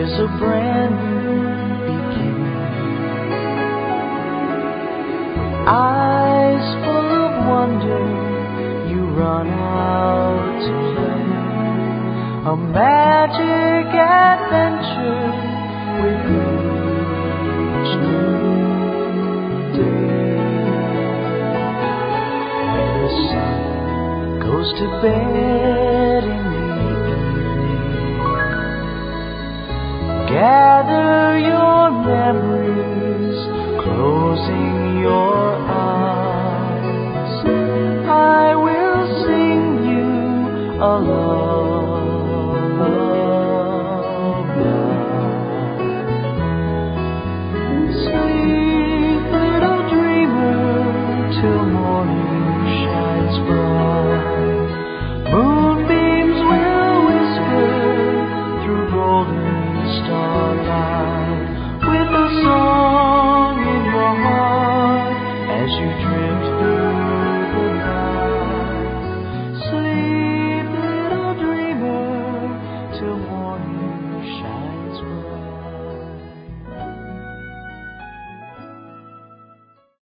is a brand new beginning. Eyes full of wonder, you run out to play. A magic adventure with each new day. When the sun goes to bed in the evening, gather your memories, closing your eyes. I will sing you a